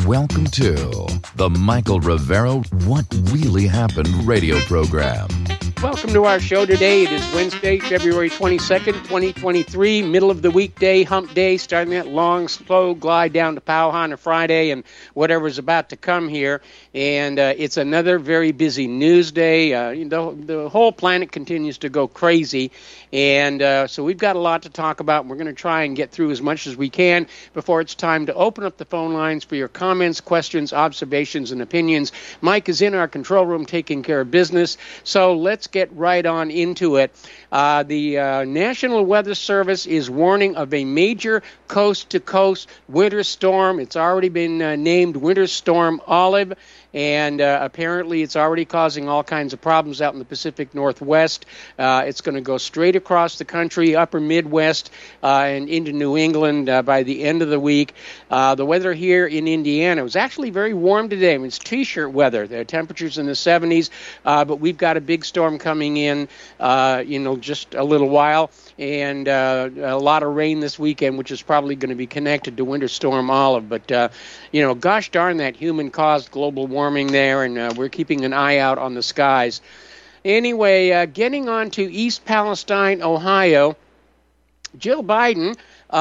Welcome to the Michael Rivero What Really Happened radio program. Welcome to our show today. It is Wednesday, February 22nd, 2023, middle of the weekday, hump day, starting that long, slow glide down to Powhatan on a Friday and whatever's about to come here. And it's another very busy news day. The whole planet continues to go crazy. And so we've got a lot to talk about. We're going to try and get through as much as we can before it's time to open up the phone lines for your comments, questions, observations, and opinions. Mike is in our control room taking care of business. So let's get right on into it. The National Weather Service is warning of a major coast-to-coast winter storm. It's already been named Winter Storm Olive. And apparently it's already causing all kinds of problems out in the Pacific Northwest. It's going to go straight across the country, upper Midwest, and into New England by the end of the week. The weather here in Indiana was actually very warm today. I mean, it's T-shirt weather. The temperatures in the 70s, but we've got a big storm coming in, just a little while, and a lot of rain this weekend, which is probably going to be connected to Winter Storm Olive. But, gosh darn that human-caused global warming there, and we're keeping an eye out on the skies. Anyway, getting on to East Palestine, Ohio, Jill Biden,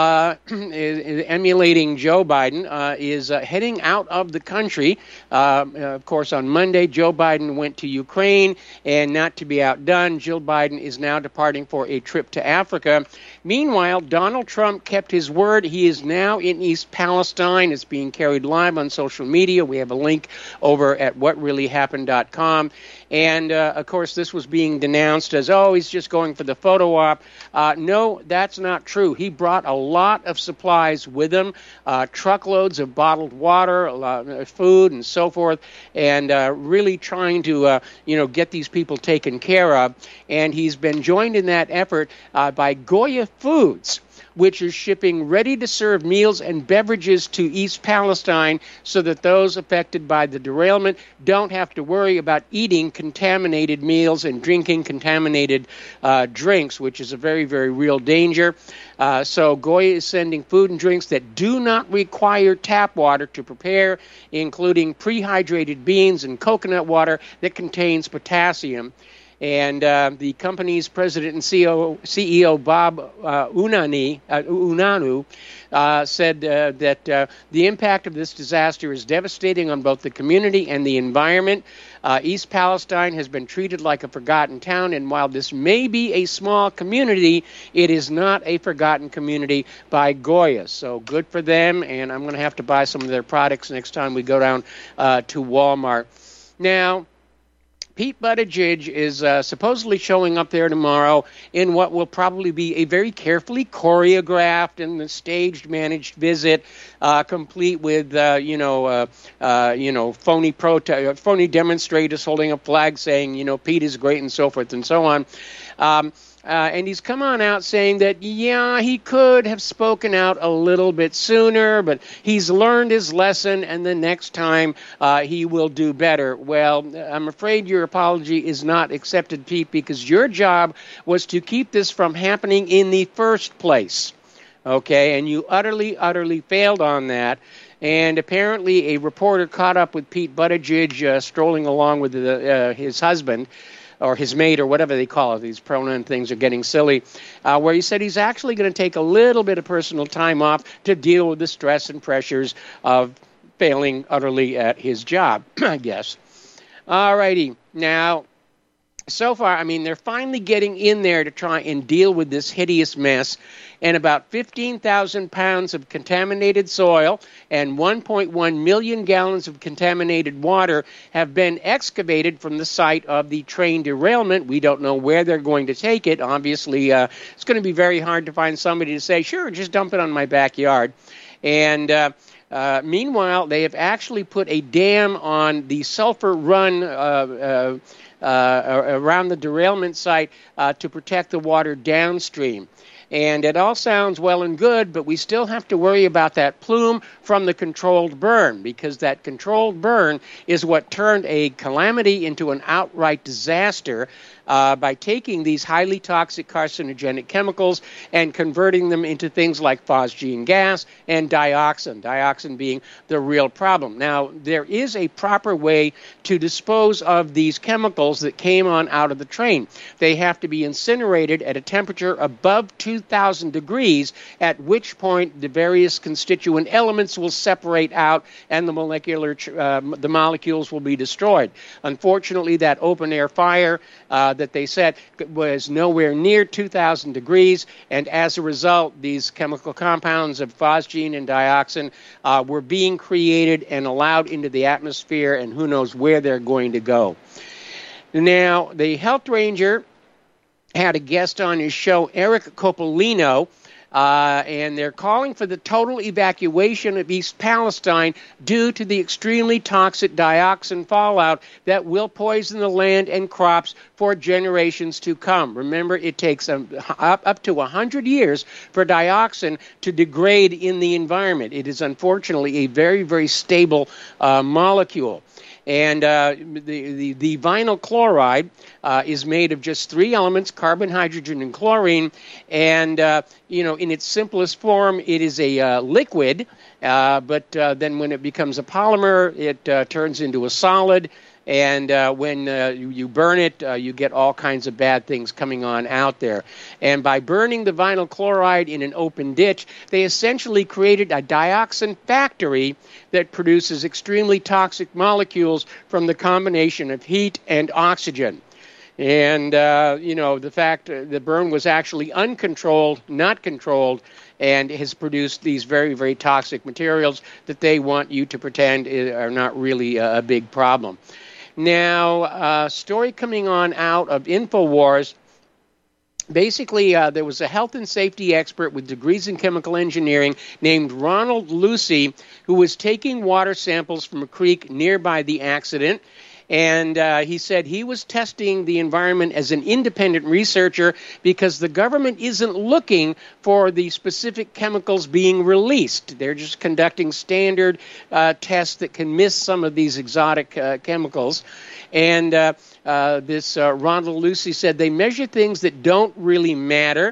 emulating Joe Biden, is heading out of the country. Of course, on Monday, Joe Biden went to Ukraine, and not to be outdone, Jill Biden is now departing for a trip to Africa. Meanwhile, Donald Trump kept his word. He is now in East Palestine. It's being carried live on social media. We have a link over at whatreallyhappened.com. And, of course, this was being denounced as, he's just going for the photo op. No, that's not true. He brought a lot of supplies with him, truckloads of bottled water, food, and so forth, and really trying to, get these people taken care of. And he's been joined in that effort by Goya Foods, which is shipping ready-to-serve meals and beverages to East Palestine so that those affected by the derailment don't have to worry about eating contaminated meals and drinking contaminated drinks, which is a very, very real danger. So Goya is sending food and drinks that do not require tap water to prepare, including prehydrated beans and coconut water that contains potassium. And the company's president and CEO Bob Unanu said that the impact of this disaster is devastating on both the community and the environment. East Palestine has been treated like a forgotten town, and while this may be a small community, it is not a forgotten community by Goya. So good for them, and I'm going to have to buy some of their products next time we go down to Walmart. Now, Pete Buttigieg is supposedly showing up there tomorrow in what will probably be a very carefully choreographed and staged, managed visit, complete with phony demonstrators holding up flags saying, Pete is great and so forth and so on. And he's come on out saying that, he could have spoken out a little bit sooner, but he's learned his lesson, and the next time he will do better. Well, I'm afraid your apology is not accepted, Pete, because your job was to keep this from happening in the first place. Okay, and you utterly failed on that. And apparently a reporter caught up with Pete Buttigieg strolling along with his husband, or his mate, or whatever they call it. These pronoun things are getting silly, where he said he's actually going to take a little bit of personal time off to deal with the stress and pressures of failing utterly at his job, I guess. All righty. Now, so far, they're finally getting in there to try and deal with this hideous mess. And about 15,000 pounds of contaminated soil and 1.1 million gallons of contaminated water have been excavated from the site of the train derailment. We don't know where they're going to take it. Obviously, it's going to be very hard to find somebody to say, sure, just dump it on my backyard. And meanwhile, they have actually put a dam on the Sulphur Run around the derailment site to protect the water downstream. And it all sounds well and good, but we still have to worry about that plume from the controlled burn, because that controlled burn is what turned a calamity into an outright disaster by taking these highly toxic carcinogenic chemicals and converting them into things like phosgene gas and dioxin being the real problem. Now, there is a proper way to dispose of these chemicals that came on out of the train. They have to be incinerated at a temperature above 2,000 degrees, at which point the various constituent elements will separate out and the molecules will be destroyed. Unfortunately, that open-air fire that they said was nowhere near 2,000 degrees, and as a result, these chemical compounds of phosgene and dioxin were being created and allowed into the atmosphere, and who knows where they're going to go. Now, the health ranger had a guest on his show, Eric Coppolino, and they're calling for the total evacuation of East Palestine due to the extremely toxic dioxin fallout that will poison the land and crops for generations to come. Remember, it takes up to 100 years for dioxin to degrade in the environment. It is unfortunately a very, very stable molecule. And the vinyl chloride is made of just three elements, carbon, hydrogen, and chlorine. And, in its simplest form, it is a liquid. But then when it becomes a polymer, it turns into a solid. And when you burn it, you get all kinds of bad things coming on out there. And by burning the vinyl chloride in an open ditch, they essentially created a dioxin factory that produces extremely toxic molecules from the combination of heat and oxygen. And, the fact the burn was actually uncontrolled, not controlled, and has produced these very, very toxic materials that they want you to pretend are not really a big problem. Now, a story coming on out of InfoWars. Basically, there was a health and safety expert with degrees in chemical engineering named Ronald Lucy who was taking water samples from a creek nearby the accident. And he said he was testing the environment as an independent researcher because the government isn't looking for the specific chemicals being released. They're just conducting standard tests that can miss some of these exotic chemicals. And this Ronald Lucy said they measure things that don't really matter.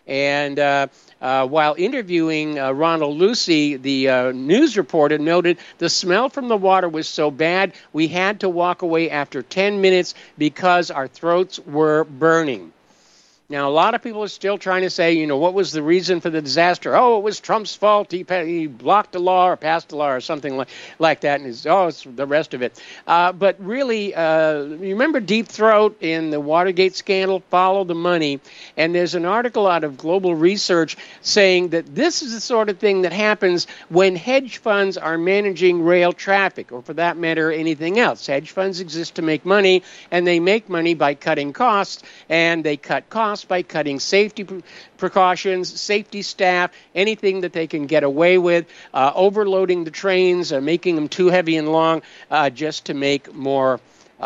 And while interviewing Ronald Lucy, the news reporter noted the smell from the water was so bad we had to walk away after 10 minutes because our throats were burning. Now, a lot of people are still trying to say, what was the reason for the disaster? Oh, it was Trump's fault. He blocked a law or passed a law or something like that. And it's the rest of it. But really, you remember Deep Throat in the Watergate scandal? Follow the money. And there's an article out of Global Research saying that this is the sort of thing that happens when hedge funds are managing rail traffic, or for that matter, anything else. Hedge funds exist to make money, and they make money by cutting costs, and they cut costs by cutting safety precautions, safety staff, anything that they can get away with, overloading the trains, making them too heavy and long just to make more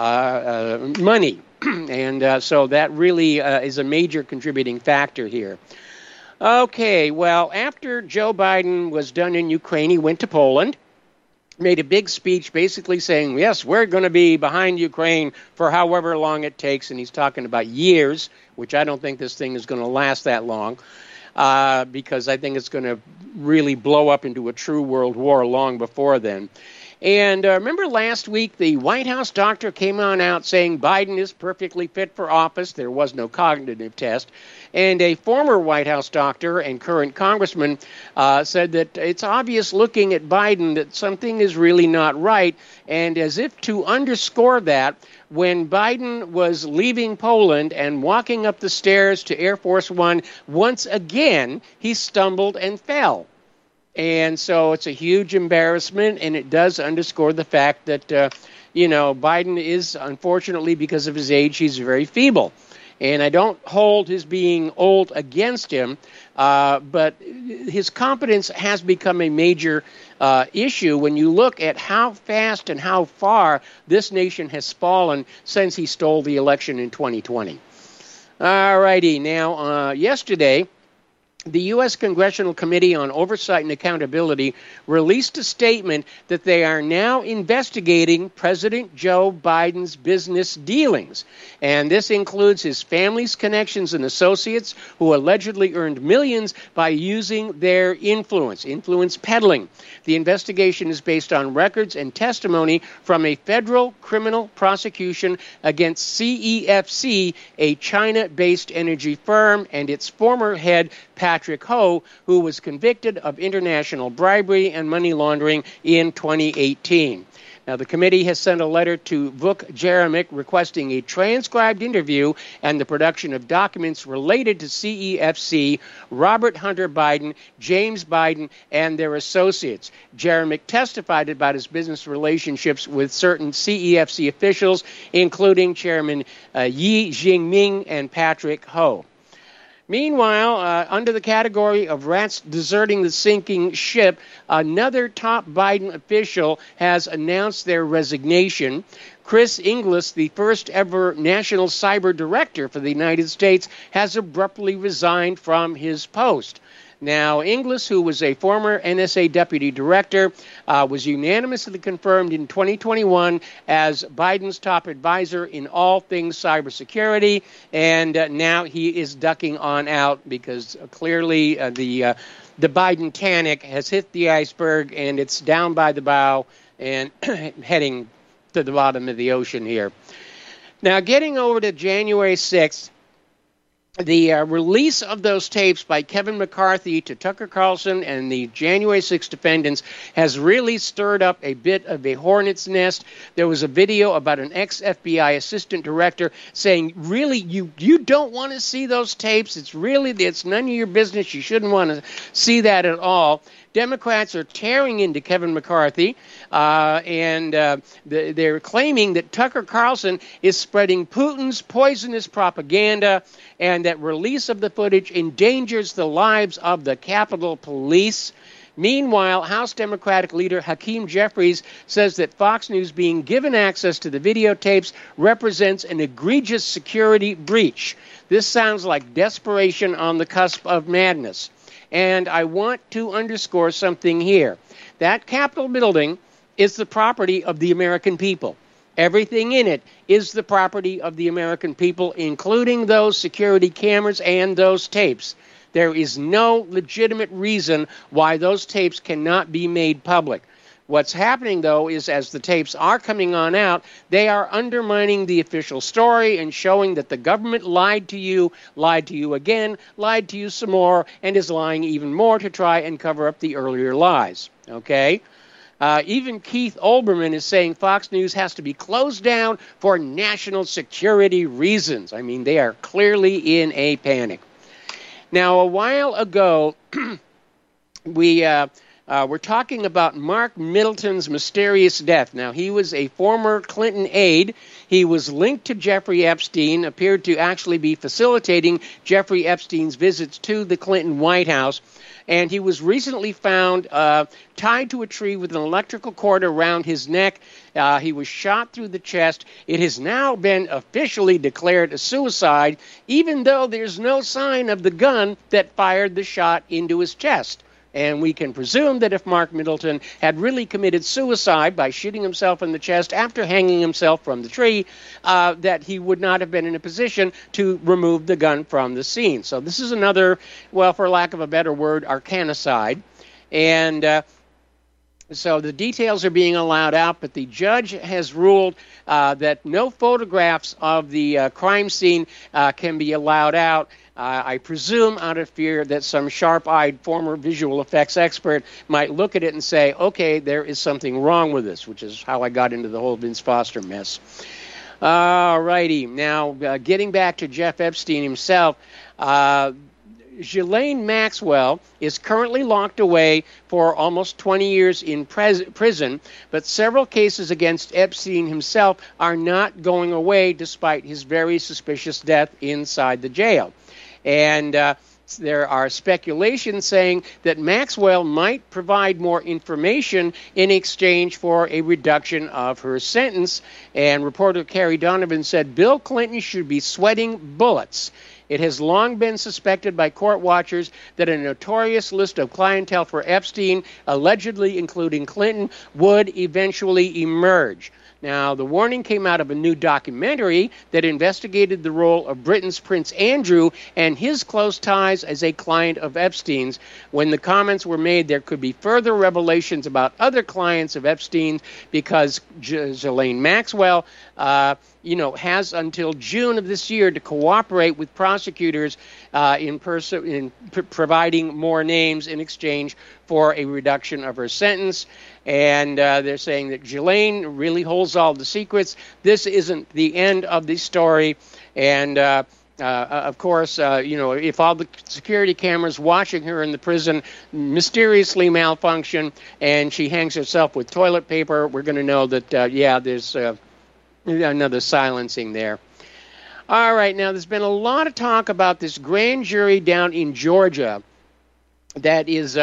money. And so that really is a major contributing factor here. Okay, well, after Joe Biden was done in Ukraine, he went to Poland, made a big speech basically saying, yes, we're going to be behind Ukraine for however long it takes, and he's talking about years, which I don't think this thing is going to last that long, because I think it's going to really blow up into a true world war long before then. And remember last week, the White House doctor came on out saying Biden is perfectly fit for office. There was no cognitive test. And a former White House doctor and current congressman said that it's obvious looking at Biden that something is really not right. And as if to underscore that, when Biden was leaving Poland and walking up the stairs to Air Force One, once again, he stumbled and fell. And so it's a huge embarrassment, and it does underscore the fact that, Biden is, unfortunately, because of his age, he's very feeble. And I don't hold his being old against him, but his competence has become a major issue when you look at how fast and how far this nation has fallen since he stole the election in 2020. All righty. Now, yesterday, The U.S. Congressional Committee on Oversight and Accountability released a statement that they are now investigating President Joe Biden's business dealings. And this includes his family's connections and associates who allegedly earned millions by using their influence peddling. The investigation is based on records and testimony from a federal criminal prosecution against CEFC, a China-based energy firm, and its former head, Patrick Ho, who was convicted of international bribery and money laundering in 2018. Now, the committee has sent a letter to Vuk Jeremic requesting a transcribed interview and the production of documents related to CEFC, Robert Hunter Biden, James Biden, and their associates. Jeremic testified about his business relationships with certain CEFC officials, including Chairman Yi Jinping and Patrick Ho. Meanwhile, under the category of rats deserting the sinking ship, another top Biden official has announced their resignation. Chris Inglis, the first ever national cyber director for the United States, has abruptly resigned from his post. Now, Inglis, who was a former NSA deputy director, was unanimously confirmed in 2021 as Biden's top advisor in all things cybersecurity, and now he is ducking on out because clearly the Biden-tanic has hit the iceberg and it's down by the bow and heading to the bottom of the ocean here. Now, getting over to January 6th, the release of those tapes by Kevin McCarthy to Tucker Carlson and the January 6 defendants has really stirred up a bit of a hornet's nest. There was a video about an ex-FBI assistant director saying, really, you don't want to see those tapes. It's none of your business. You shouldn't want to see that at all. Democrats are tearing into Kevin McCarthy, and they're claiming that Tucker Carlson is spreading Putin's poisonous propaganda and that release of the footage endangers the lives of the Capitol Police. Meanwhile, House Democratic leader Hakeem Jeffries says that Fox News being given access to the videotapes represents an egregious security breach. This sounds like desperation on the cusp of madness. And I want to underscore something here. That Capitol building is the property of the American people. Everything in it is the property of the American people, including those security cameras and those tapes. There is no legitimate reason why those tapes cannot be made public. What's happening, though, is as the tapes are coming on out, they are undermining the official story and showing that the government lied to you again, lied to you some more, and is lying even more to try and cover up the earlier lies. Okay? Even Keith Olbermann is saying Fox News has to be closed down for national security reasons. I mean, they are clearly in a panic. Now, a while ago, we're talking about Mark Middleton's mysterious death. Now, he was a former Clinton aide. He was linked to Jeffrey Epstein, appeared to actually be facilitating Jeffrey Epstein's visits to the Clinton White House. And he was recently found tied to a tree with an electrical cord around his neck. He was shot through the chest. It has now been officially declared a suicide, even though there's no sign of the gun that fired the shot into his chest. And we can presume that if Mark Middleton had really committed suicide by shooting himself in the chest after hanging himself from the tree, that he would not have been in a position to remove the gun from the scene. So this is another, well, for lack of a better word, arcanicide. And so the details are being allowed out, but the judge has ruled that no photographs of the crime scene can be allowed out. I presume out of fear that some sharp-eyed former visual effects expert might look at it and say, okay, there is something wrong with this, which is how I got into the whole Vince Foster mess. All righty. Now, getting back to Jeff Epstein himself, Ghislaine Maxwell is currently locked away for almost 20 years in prison, but several cases against Epstein himself are not going away despite his very suspicious death inside the jail. And there are speculations saying that Maxwell might provide more information in exchange for a reduction of her sentence. And reporter Carrie Donovan said Bill Clinton should be sweating bullets. It has long been suspected by court watchers that a notorious list of clientele for Epstein, allegedly including Clinton, would eventually emerge. Now, the warning came out of a new documentary that investigated the role of Britain's Prince Andrew and his close ties as a client of Epstein's. When the comments were made, there could be further revelations about other clients of Epstein because Ghislaine Maxwell, has until June of this year to cooperate with prosecutors in providing more names in exchange for a reduction of her sentence. And they're saying that Ghislaine really holds all the secrets. This isn't the end of the story. And, of course, if all the security cameras watching her in the prison mysteriously malfunction and she hangs herself with toilet paper, we're going to know that, there's another silencing there. All right, now there's been a lot of talk about this grand jury down in Georgia that is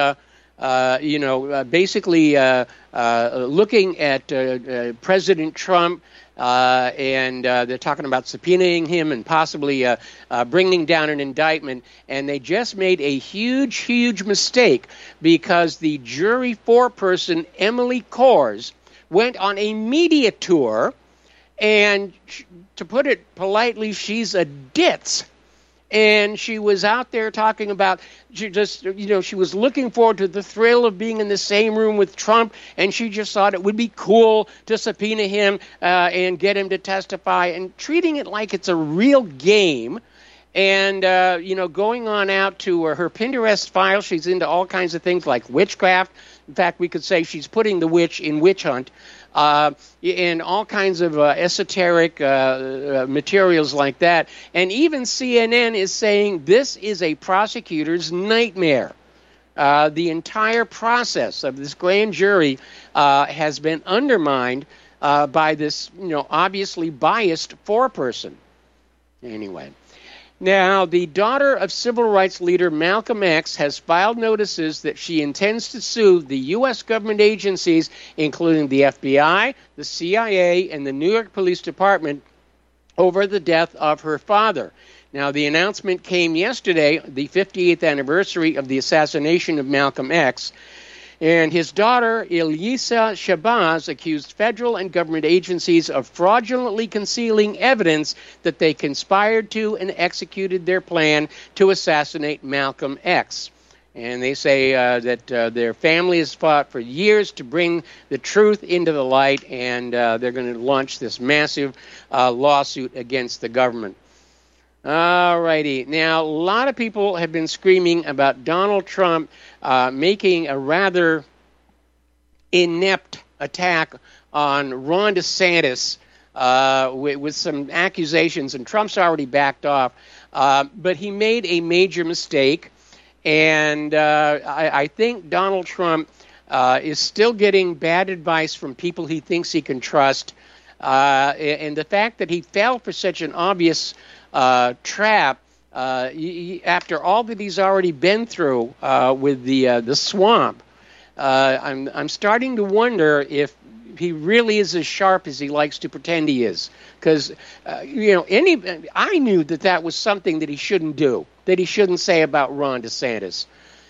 basically looking at President Trump, and they're talking about subpoenaing him and possibly bringing down an indictment. And they just made a huge, huge mistake because the jury foreperson, Emily Kohrs, went on a media tour, and to put it politely, she's a ditz. And she was out there talking about, she was looking forward to the thrill of being in the same room with Trump, and she just thought it would be cool to subpoena him and get him to testify, and treating it like it's a real game. And, going on out to her Pinterest file, she's into all kinds of things like witchcraft. In fact, we could say she's putting the witch in Witch Hunt. And all kinds of esoteric materials like that. And even CNN is saying this is a prosecutor's nightmare. The entire process of this grand jury has been undermined by this, obviously biased foreperson. Anyway. Now, the daughter of civil rights leader Malcolm X has filed notices that she intends to sue the U.S. government agencies, including the FBI, the CIA, and the New York Police Department, over the death of her father. Now, the announcement came yesterday, the 58th anniversary of the assassination of Malcolm X. And his daughter, Ilyssa Shabazz, accused federal and government agencies of fraudulently concealing evidence that they conspired to and executed their plan to assassinate Malcolm X. And they say that their family has fought for years to bring the truth into the light, and they're going to launch this massive lawsuit against the government. All righty. Now, a lot of people have been screaming about Donald Trump making a rather inept attack on Ron DeSantis with some accusations, and Trump's already backed off. But he made a major mistake, and I think Donald Trump is still getting bad advice from people he thinks he can trust. And the fact that he fell for such an obvious trap after all that he's already been through with the swamp, I'm starting to wonder if he really is as sharp as he likes to pretend he is. Because I knew that was something that he shouldn't do, that he shouldn't say about Ron DeSantis.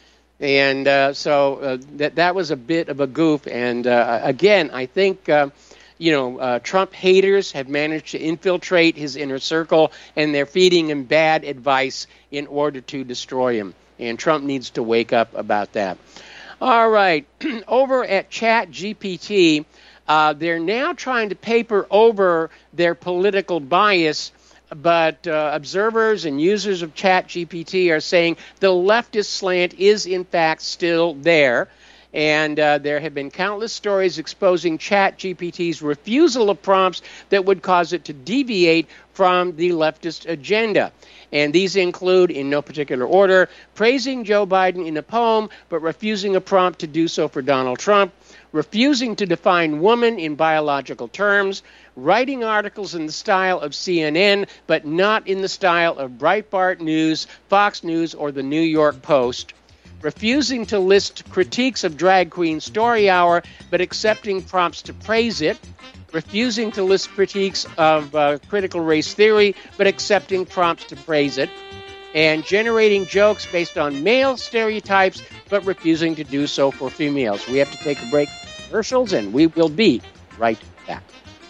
And so that was a bit of a goof. And again, I think Trump haters have managed to infiltrate his inner circle, and they're feeding him bad advice in order to destroy him. And Trump needs to wake up about that. All right. Over at ChatGPT, they're now trying to paper over their political bias, but observers and users of ChatGPT are saying the leftist slant is, in fact, still there. And there have been countless stories exposing ChatGPT's refusal of prompts that would cause it to deviate from the leftist agenda. And these include, in no particular order, praising Joe Biden in a poem, but refusing a prompt to do so for Donald Trump, refusing to define woman in biological terms, writing articles in the style of CNN, but not in the style of Breitbart News, Fox News, or the New York Post, refusing to list critiques of Drag Queen Story Hour, but accepting prompts to praise it, refusing to list critiques of critical race theory, but accepting prompts to praise it, and generating jokes based on male stereotypes, but refusing to do so for females. We have to take a break from commercials, and we will be right back.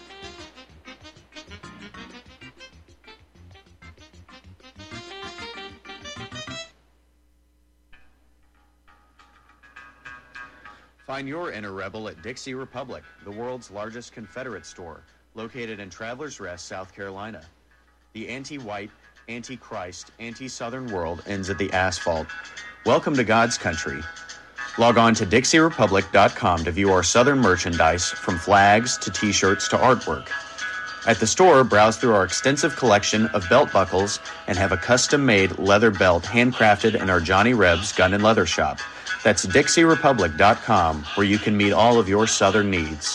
Find your inner rebel at Dixie Republic, the world's largest Confederate store, located in Travelers Rest, South Carolina. The anti-white, anti-Christ, anti-Southern world ends at the asphalt. Welcome to God's country. Log on to DixieRepublic.com to view our Southern merchandise, from flags to T-shirts to artwork. At the store, browse through our extensive collection of belt buckles and have a custom-made leather belt handcrafted in our Johnny Rebs Gun and Leather Shop. That's DixieRepublic.com, where you can meet all of your Southern needs.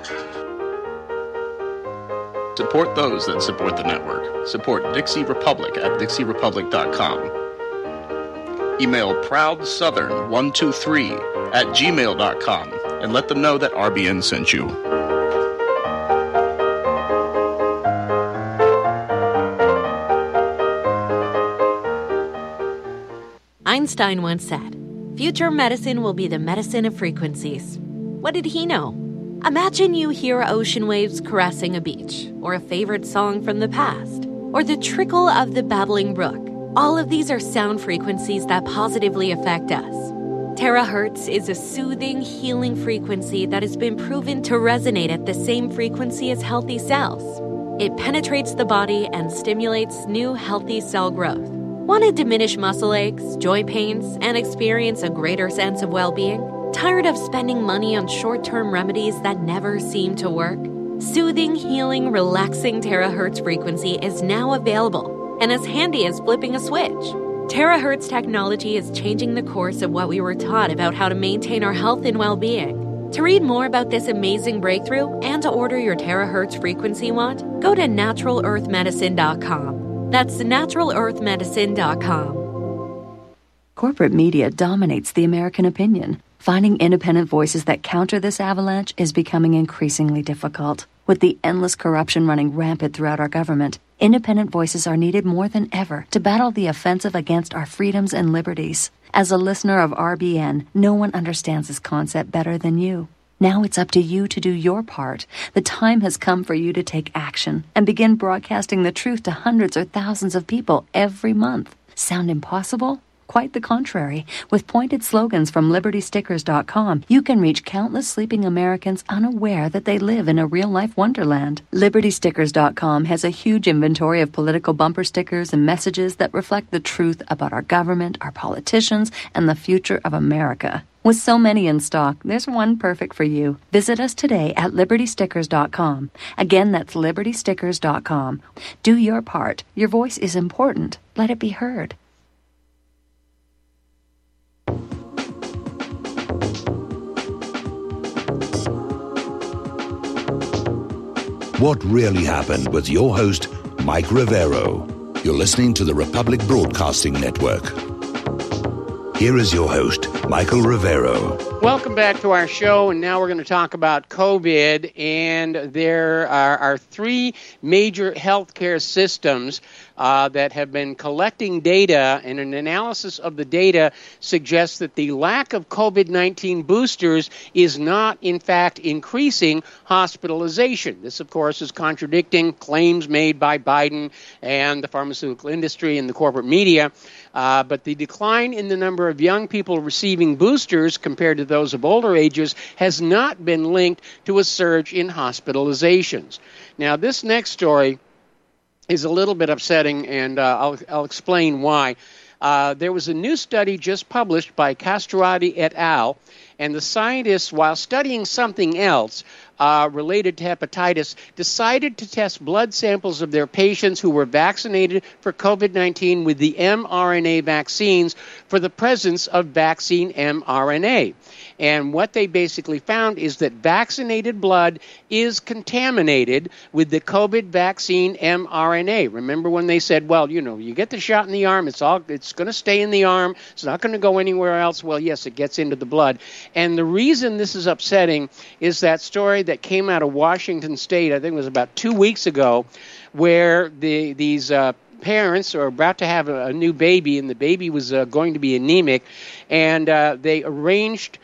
Support those that support the network. Support Dixie Republic at DixieRepublic.com. Email ProudSouthern123@gmail.com and let them know that RBN sent you. Einstein once said, "Future medicine will be the medicine of frequencies." What did he know? Imagine you hear ocean waves caressing a beach, or a favorite song from the past, or the trickle of the babbling brook. All of these are sound frequencies that positively affect us. Terahertz is a soothing, healing frequency that has been proven to resonate at the same frequency as healthy cells. It penetrates the body and stimulates new, healthy cell growth. Want to diminish muscle aches, joint pains, and experience a greater sense of well-being? Tired of spending money on short-term remedies that never seem to work? Soothing, healing, relaxing terahertz frequency is now available and as handy as flipping a switch. Terahertz technology is changing the course of what we were taught about how to maintain our health and well-being. To read more about this amazing breakthrough and to order your terahertz frequency wand, go to NaturalEarthMedicine.com. That's NaturalEarthMedicine.com. Corporate media dominates the American opinion. Finding independent voices that counter this avalanche is becoming increasingly difficult. With the endless corruption running rampant throughout our government, independent voices are needed more than ever to battle the offensive against our freedoms and liberties. As a listener of RBN, no one understands this concept better than you. Now it's up to you to do your part. The time has come for you to take action and begin broadcasting the truth to hundreds or thousands of people every month. Sound impossible? Quite the contrary. With pointed slogans from LibertyStickers.com, you can reach countless sleeping Americans unaware that they live in a real-life wonderland. LibertyStickers.com has a huge inventory of political bumper stickers and messages that reflect the truth about our government, our politicians, and the future of America. With so many in stock, there's one perfect for you. Visit us today at LibertyStickers.com. Again, that's LibertyStickers.com. Do your part. Your voice is important. Let it be heard. What Really Happened with your host, Mike Rivero. You're listening to the Republic Broadcasting Network. Here is your host, Michael Rivero. Welcome back to our show, and now we're going to talk about COVID. And there are three major healthcare systems that have been collecting data, and an analysis of the data suggests that the lack of COVID-19 boosters is not, in fact, increasing hospitalization. This, of course, is contradicting claims made by Biden and the pharmaceutical industry and the corporate media. But the decline in the number of young people receiving boosters compared to those of older ages has not been linked to a surge in hospitalizations. Now, this next story is a little bit upsetting, and I'll explain why. There was a new study just published by Castrati et al., and the scientists, while studying something else related to hepatitis, decided to test blood samples of their patients who were vaccinated for COVID-19 with the mRNA vaccines for the presence of vaccine mRNA. And what they basically found is that vaccinated blood is contaminated with the COVID vaccine mRNA. Remember when they said, well, you get the shot in the arm, it's going to stay in the arm, it's not going to go anywhere else. Well, yes, it gets into the blood. And the reason this is upsetting is that story that came out of Washington State, I think it was about 2 weeks ago, where these parents are about to have a new baby, and the baby was going to be anemic, and they arranged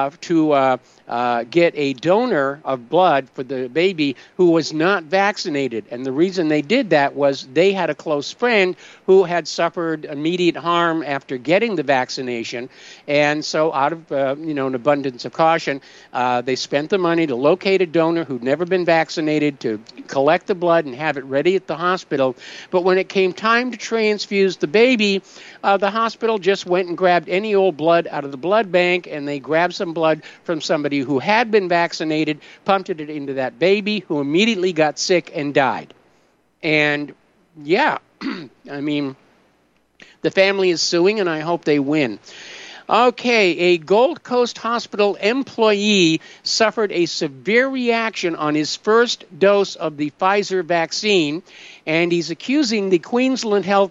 to get a donor of blood for the baby who was not vaccinated. And the reason they did that was they had a close friend who had suffered immediate harm after getting the vaccination. And so out of an abundance of caution, they spent the money to locate a donor who'd never been vaccinated, to collect the blood and have it ready at the hospital. But when it came time to transfuse the baby, the hospital just went and grabbed any old blood out of the blood bank, and they grabbed some blood from somebody who had been vaccinated, pumped it into that baby, who immediately got sick and died. And yeah, I mean, the family is suing, and I hope they win. Okay, a Gold Coast Hospital employee suffered a severe reaction on his first dose of the Pfizer vaccine, and he's accusing the Queensland Health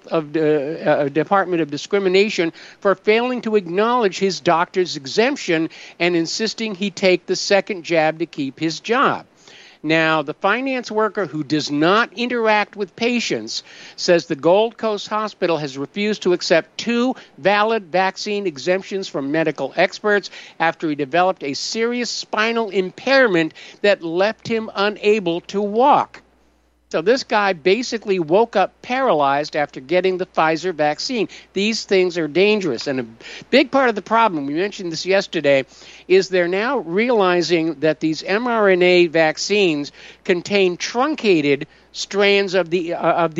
Department of discrimination for failing to acknowledge his doctor's exemption and insisting he take the second jab to keep his job. Now, the finance worker who does not interact with patients says the Gold Coast Hospital has refused to accept 2 valid vaccine exemptions from medical experts after he developed a serious spinal impairment that left him unable to walk. So this guy basically woke up paralyzed after getting the Pfizer vaccine. These things are dangerous. And a big part of the problem, we mentioned this yesterday, is they're now realizing that these mRNA vaccines contain truncated strands of the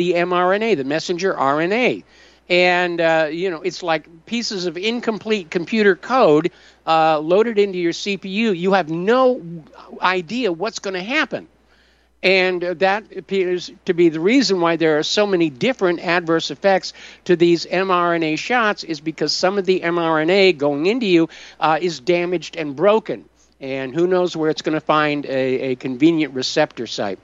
mRNA, the messenger RNA. And, it's like pieces of incomplete computer code loaded into your CPU. You have no idea what's going to happen. And that appears to be the reason why there are so many different adverse effects to these mRNA shots, is because some of the mRNA going into you is damaged and broken. And who knows where it's going to find a convenient receptor site.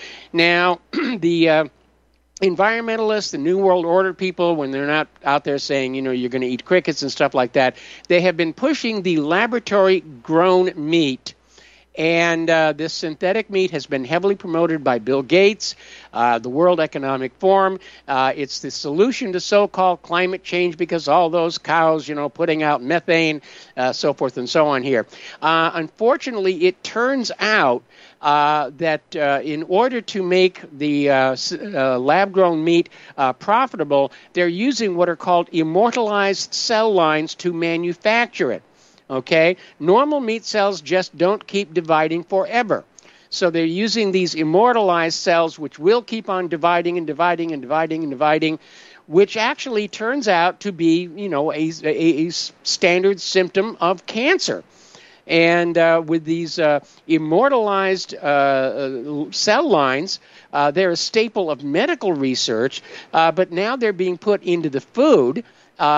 Now, the environmentalists, the New World Order people, when they're not out there saying, you're going to eat crickets and stuff like that, they have been pushing the laboratory-grown meat. And this synthetic meat has been heavily promoted by Bill Gates, the World Economic Forum. It's the solution to so-called climate change because all those cows, putting out methane, so forth and so on here. Unfortunately, it turns out that in order to make the lab-grown meat profitable, they're using what are called immortalized cell lines to manufacture it. Okay? Normal meat cells just don't keep dividing forever. So they're using these immortalized cells, which will keep on dividing and dividing and dividing and dividing, which actually turns out to be, a standard symptom of cancer. And with these immortalized cell lines, they're a staple of medical research, but now they're being put into the food.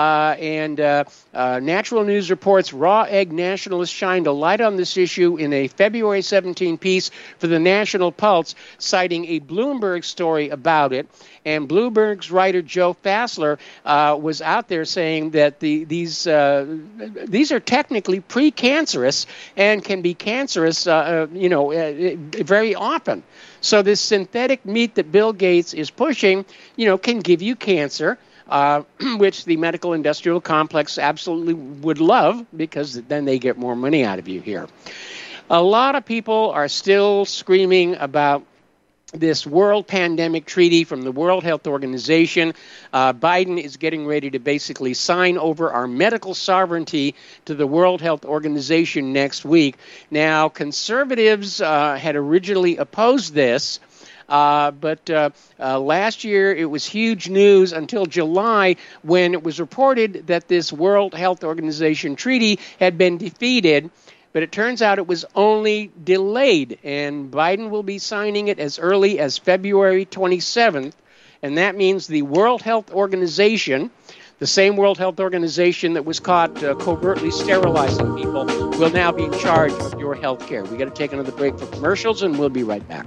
Natural News reports Raw Egg Nationalists shined a light on this issue in a February 17 piece for the National Pulse, citing a Bloomberg story about it. And Bloomberg's writer Joe Fassler was out there saying that these are technically precancerous and can be cancerous, very often. So this synthetic meat that Bill Gates is pushing, can give you cancer. Which the medical industrial complex absolutely would love, because then they get more money out of you here. A lot of people are still screaming about this World Pandemic Treaty from the World Health Organization. Biden is getting ready to basically sign over our medical sovereignty to the World Health Organization next week. Now, conservatives had originally opposed this. But last year it was huge news until July, when it was reported that this World Health Organization treaty had been defeated. But it turns out it was only delayed, and Biden will be signing it as early as February 27th. And that means the World Health Organization, the same World Health Organization that was caught covertly sterilizing people, will now be in charge of your health care. We've got to take another break for commercials, and we'll be right back.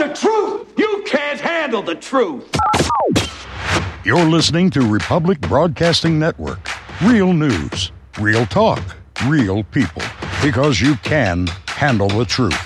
truth. You can't handle the truth. You're listening to Republic Broadcasting Network. Real news, real talk, real people. Because you can handle the truth.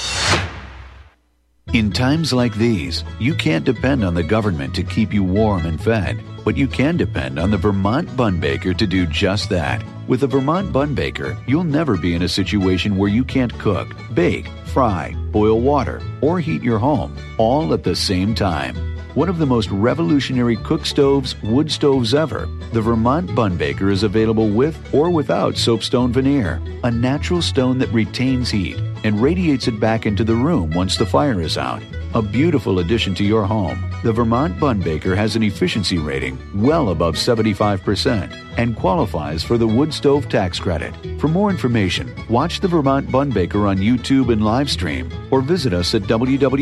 In times like these, you can't depend on the government to keep you warm and fed, but you can depend on the Vermont Bun Baker to do just that. With the Vermont Bun Baker, you'll never be in a situation where you can't cook, bake, fry, boil water, or heat your home, all at the same time. One of the most revolutionary cook stoves, wood stoves ever, the Vermont Bun Baker is available with or without soapstone veneer, a natural stone that retains heat and radiates it back into the room once the fire is out. A beautiful addition to your home, the Vermont Bun Baker has an efficiency rating well above 75% and qualifies for the wood stove tax credit. For more information, watch the Vermont Bun Baker on YouTube and live stream or visit us at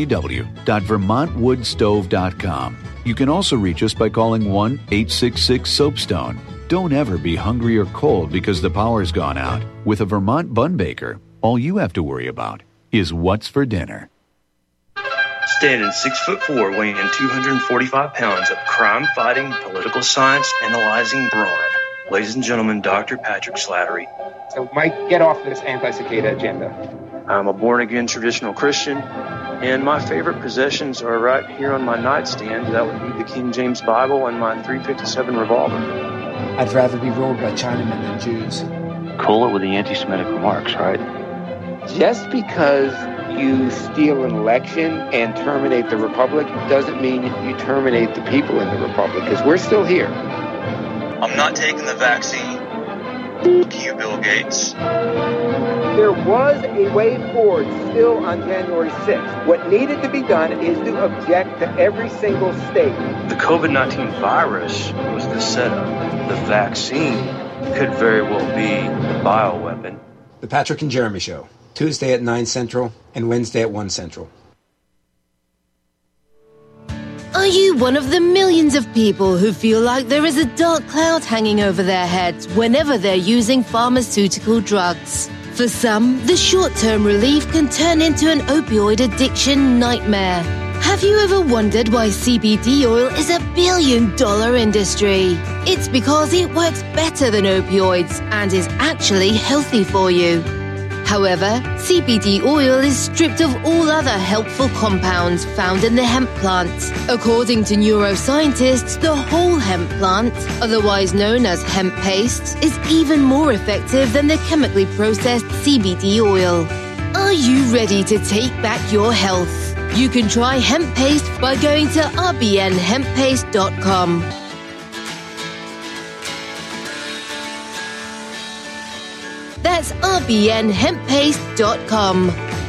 www.vermontwoodstove.com. You can also reach us by calling 1-866-SOAPSTONE. Don't ever be hungry or cold because the power's gone out. With a Vermont Bun Baker, all you have to worry about is what's for dinner. Standing 6'4", weighing 245 pounds of crime-fighting, political science analyzing brawn. Ladies and gentlemen, Dr. Patrick Slattery. So, Mike, get off this anti-cicada agenda. I'm a born-again traditional Christian, and my favorite possessions are right here on my nightstand. That would be the King James Bible and my .357 revolver. I'd rather be ruled by Chinamen than Jews. Cool it with the anti-Semitic remarks, right? Just because you steal an election and terminate the Republic doesn't mean you terminate the people in the Republic, because we're still here. I'm not taking the vaccine. F*** you, Bill Gates. There was a way forward still on January 6th. What needed to be done is to object to every single state. The COVID-19 virus was the setup. The vaccine could very well be the bioweapon. The Patrick and Jeremy Show. Tuesday at 9 Central and Wednesday at 1 Central. Are you one of the millions of people who feel like there is a dark cloud hanging over their heads whenever they're using pharmaceutical drugs? For some, the short-term relief can turn into an opioid addiction nightmare. Have you ever wondered why CBD oil is a billion-dollar industry? It's because it works better than opioids and is actually healthy for you. However, CBD oil is stripped of all other helpful compounds found in the hemp plant. According to neuroscientists, the whole hemp plant, otherwise known as hemp paste, is even more effective than the chemically processed CBD oil. Are you ready to take back your health? You can try hemp paste by going to rbnhemppaste.com. That's rbnhemppaste.com.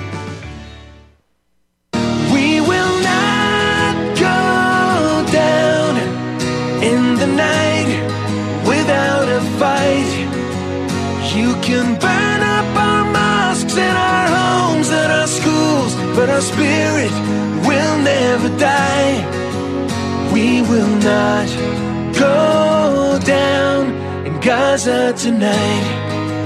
We will not go down in the night without a fight. You can burn up our mosques and our homes and our schools, but our spirit will never die. We will not go down in Gaza tonight.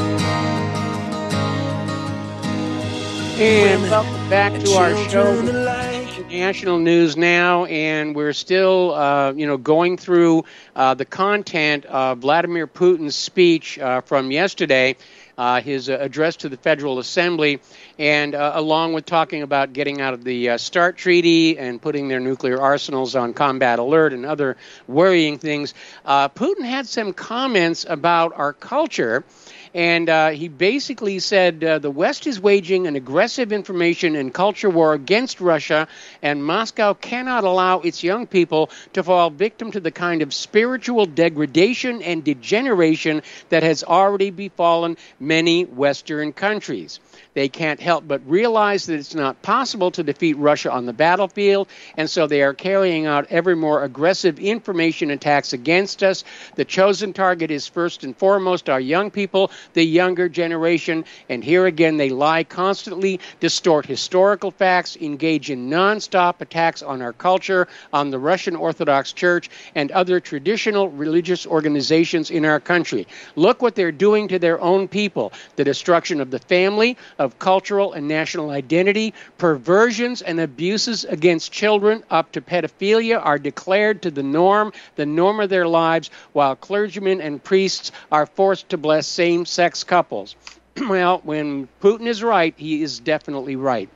And welcome back to our show. National news now, and we're still, going through the content of Vladimir Putin's speech from yesterday, his address to the Federal Assembly, and along with talking about getting out of the START treaty and putting their nuclear arsenals on combat alert and other worrying things. Putin had some comments about our culture. And he basically said the West is waging an aggressive information and culture war against Russia, and Moscow cannot allow its young people to fall victim to the kind of spiritual degradation and degeneration that has already befallen many Western countries. They can't help but realize that it's not possible to defeat Russia on the battlefield, and so they are carrying out ever more aggressive information attacks against us. The chosen target is first and foremost our young people, the younger generation, and here again they lie constantly, distort historical facts, engage in nonstop attacks on our culture, on the Russian Orthodox Church, and other traditional religious organizations in our country. Look what they're doing to their own people, the destruction of the family, of of cultural and national identity. Perversions and abuses against children up to pedophilia are declared to the norm of their lives, while clergymen and priests are forced to bless same-sex couples. Well, when Putin is right, he is definitely right.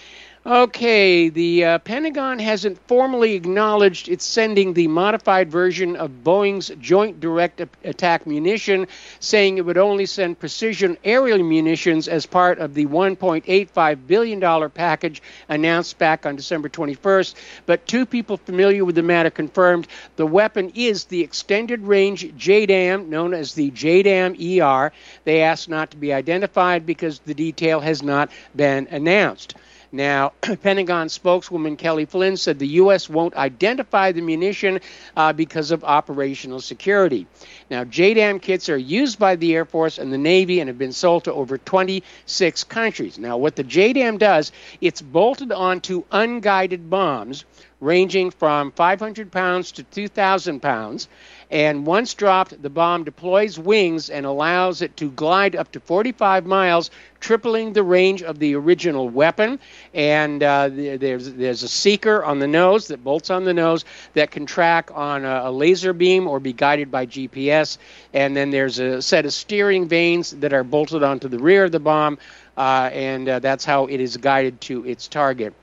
Okay, the Pentagon hasn't formally acknowledged it's sending the modified version of Boeing's Joint Direct Attack munition, saying it would only send precision aerial munitions as part of the $1.85 billion package announced back on December 21st. But two people familiar with the matter confirmed the weapon is the extended-range JDAM, known as the JDAM-ER. They asked not to be identified because the detail has not been announced. Now, Pentagon spokeswoman Kelly Flynn said the U.S. won't identify the munition because of operational security. Now, JDAM kits are used by the Air Force and the Navy and have been sold to over 26 countries. Now, what the JDAM does, it's bolted onto unguided bombs ranging from 500 pounds to 2,000 pounds. And once dropped, the bomb deploys wings and allows it to glide up to 45 miles, tripling the range of the original weapon. And there's a seeker on the nose that bolts on the nose that can track on a laser beam or be guided by GPS. And then there's a set of steering vanes that are bolted onto the rear of the bomb, and that's how it is guided to its target.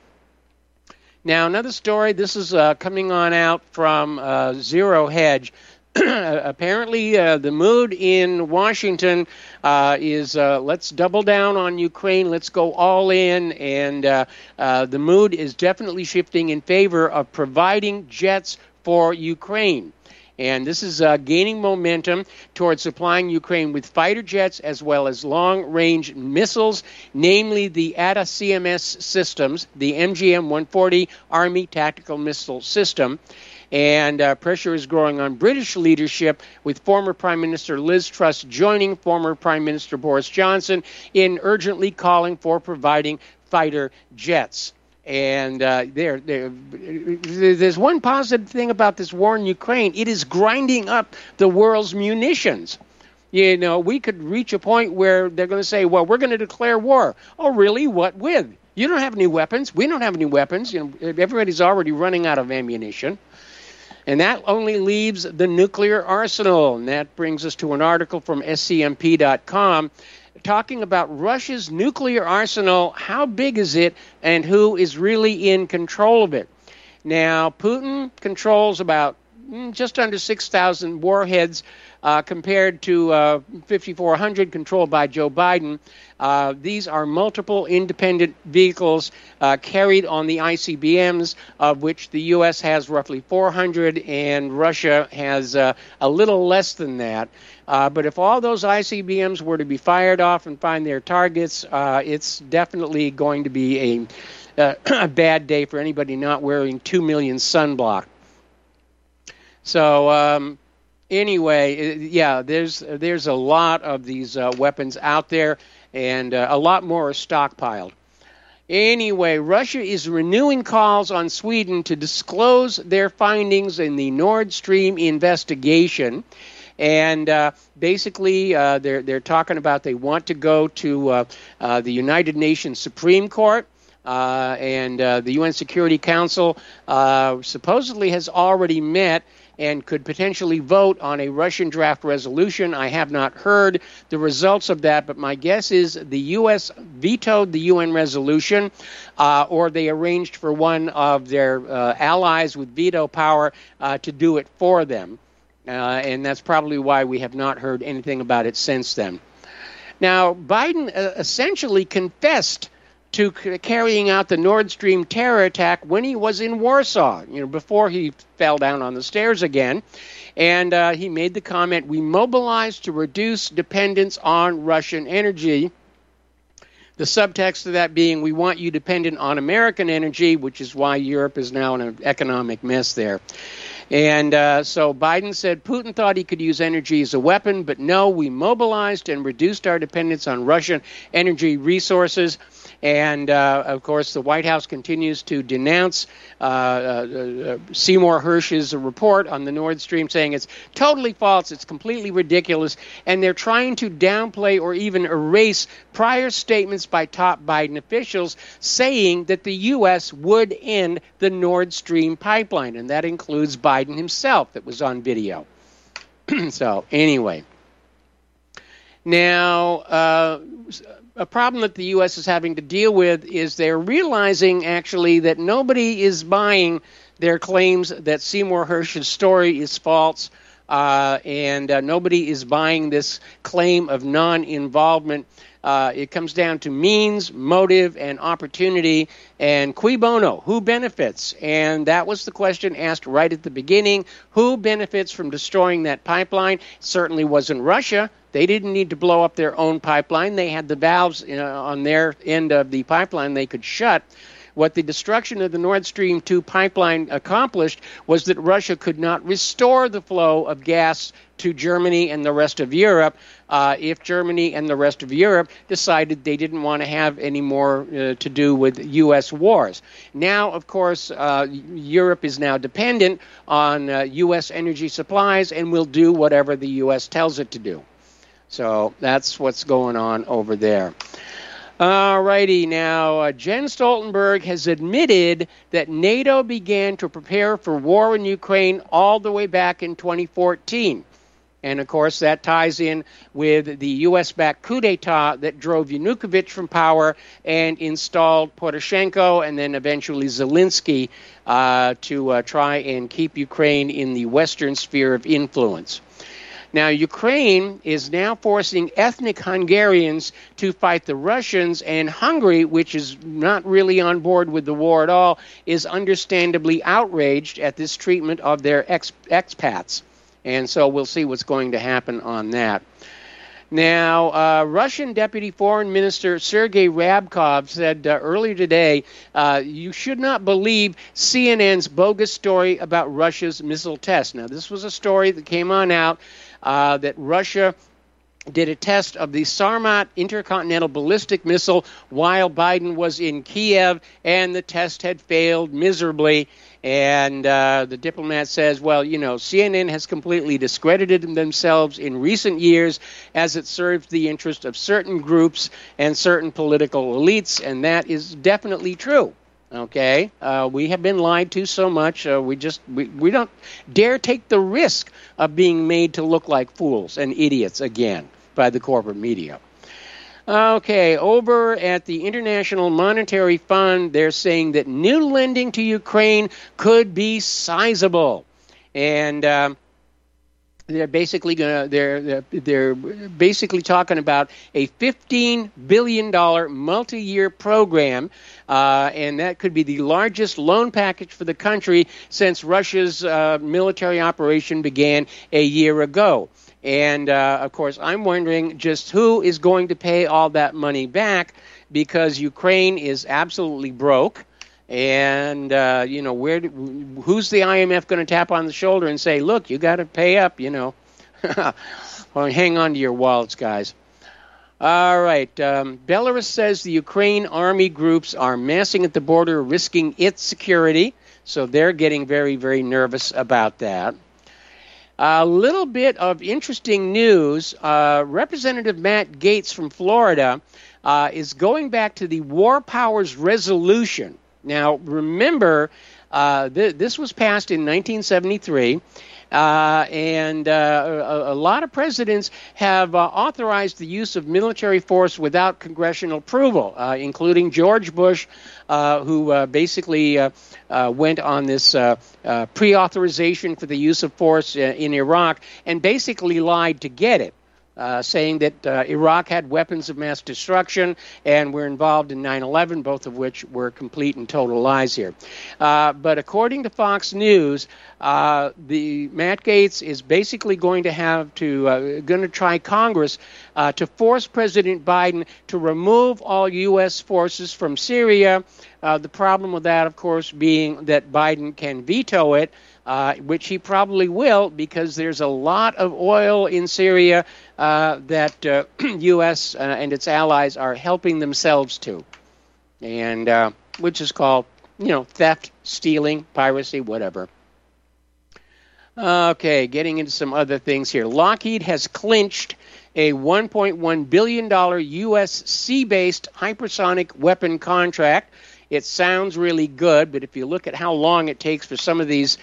Now, another story, this is coming on out from Zero Hedge. Apparently, the mood in Washington is let's double down on Ukraine, let's go all in, and the mood is definitely shifting in favor of providing jets for Ukraine. And this is gaining momentum towards supplying Ukraine with fighter jets as well as long-range missiles, namely the ATACMS systems, the MGM-140 Army Tactical Missile System. And pressure is growing on British leadership, with former Prime Minister Liz Truss joining former Prime Minister Boris Johnson in urgently calling for providing fighter jets. And there's one positive thing about this war in Ukraine. It is grinding up the world's munitions. You know, we could reach a point where they're going to say, well, we're going to declare war. Oh, really? What with? You don't have any weapons. We don't have any weapons. You know, everybody's already running out of ammunition. And that only leaves the nuclear arsenal. And that brings us to an article from SCMP.com talking about Russia's nuclear arsenal. How big is it, and who is really in control of it? Now, Putin controls about just under 6,000 warheads compared to 5,400 controlled by Joe Biden. These are multiple independent vehicles carried on the ICBMs, of which the U.S. has roughly 400 and Russia has a little less than that. But if all those ICBMs were to be fired off and find their targets, it's definitely going to be a bad day for anybody not wearing 2 million sunblock. So anyway, yeah, there's a lot of these weapons out there, and a lot more are stockpiled. Anyway, Russia is renewing calls on Sweden to disclose their findings in the Nord Stream investigation. And basically, they're talking about they want to go to the United Nations Supreme Court. And the UN Security Council supposedly has already met and could potentially vote on a Russian draft resolution. I have not heard the results of that, but my guess is the U.S. vetoed the UN resolution, or they arranged for one of their allies with veto power to do it for them. And that's probably why we have not heard anything about it since then. Now, Biden essentially confessed to carrying out the Nord Stream terror attack when he was in Warsaw, before he fell down on the stairs again. And he made the comment, we mobilized to reduce dependence on Russian energy. The subtext of that being, we want you dependent on American energy, which is why Europe is now in an economic mess there. And so Biden said Putin thought he could use energy as a weapon, but no, we mobilized and reduced our dependence on Russian energy resources. And, of course, the White House continues to denounce Seymour Hersh's report on the Nord Stream, saying it's totally false, it's completely ridiculous, and they're trying to downplay or even erase prior statements by top Biden officials saying that the U.S. would end the Nord Stream pipeline, and that includes Biden himself that was on video. So, anyway. Now, a problem that the U.S. is having to deal with is they're realizing, actually, that nobody is buying their claims that Seymour Hersh's story is false, and nobody is buying this claim of non-involvement. It comes down to means, motive, and opportunity, and cui bono, who benefits? And that was the question asked right at the beginning. Who benefits from destroying that pipeline? Certainly wasn't Russia. They didn't need to blow up their own pipeline. They had the valves on their end of the pipeline they could shut. What the destruction of the Nord Stream 2 pipeline accomplished was that Russia could not restore the flow of gas to Germany and the rest of Europe if Germany and the rest of Europe decided they didn't want to have any more to do with U.S. wars. Now, of course, Europe is now dependent on U.S. energy supplies and will do whatever the U.S. tells it to do. So that's what's going on over there. All righty. Now, Jens Stoltenberg has admitted that NATO began to prepare for war in Ukraine all the way back in 2014. And, of course, that ties in with the U.S.-backed coup d'etat that drove Yanukovych from power and installed Poroshenko and then eventually Zelensky to try and keep Ukraine in the Western sphere of influence. Now, Ukraine is now forcing ethnic Hungarians to fight the Russians, and Hungary, which is not really on board with the war at all, is understandably outraged at this treatment of their expats. And so we'll see what's going to happen on that. Now, Russian Deputy Foreign Minister Sergei Ryabkov said earlier today, you should not believe CNN's bogus story about Russia's missile test. Now, this was a story that came on out that Russia did a test of the Sarmat intercontinental ballistic missile while Biden was in Kiev, and the test had failed miserably. And the diplomat says, well, you know, CNN has completely discredited themselves in recent years as it serves the interest of certain groups and certain political elites, and that is definitely true. Okay, we have been lied to so much. We don't dare take the risk of being made to look like fools and idiots again by the corporate media. Okay, over at the International Monetary Fund, they're saying that new lending to Ukraine could be sizable, and they're basically they're basically talking about a $15 billion multi-year program, and that could be the largest loan package for the country since Russia's military operation began a year ago. And, of course, I'm wondering just who is going to pay all that money back, because Ukraine is absolutely broke. And, you know, who's the IMF going to tap on the shoulder and say, look, you got to pay up, you know. Well, hang on to your wallets, guys. All right. Belarus says the Ukraine army groups are massing at the border, risking its security. So they're getting very, very nervous about that. A little bit of interesting news. Representative Matt Gaetz from Florida is going back to the War Powers Resolution. Now, remember, this was passed in 1973, and a lot of presidents have authorized the use of military force without congressional approval, including George Bush, who basically went on this pre-authorization for the use of force in Iraq and basically lied to get it. Saying that Iraq had weapons of mass destruction and were involved in 9/11, both of which were complete and total lies here. But according to Fox News, the Matt Gaetz is basically going to try Congress to force President Biden to remove all U.S. forces from Syria. The problem with that, of course, being that Biden can veto it. which he probably will, because there's a lot of oil in Syria that U.S. And its allies are helping themselves to, and which is called, theft, stealing, piracy, whatever. Okay, getting into some other things here. Lockheed has clinched a $1.1 billion U.S. sea-based hypersonic weapon contract. It sounds really good, but if you look at how long it takes for some of these